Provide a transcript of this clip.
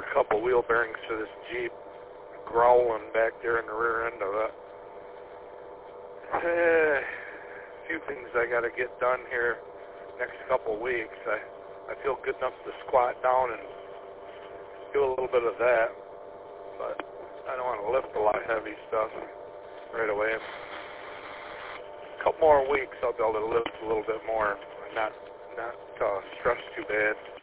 a couple wheel bearings to this Jeep growling back there in the rear end of it. A few things I got to get done here next couple weeks. I feel good enough to squat down and do a little bit of that, but I don't want to lift a lot of heavy stuff right away. A couple more weeks I'll be able to lift a little bit more and not stress too bad.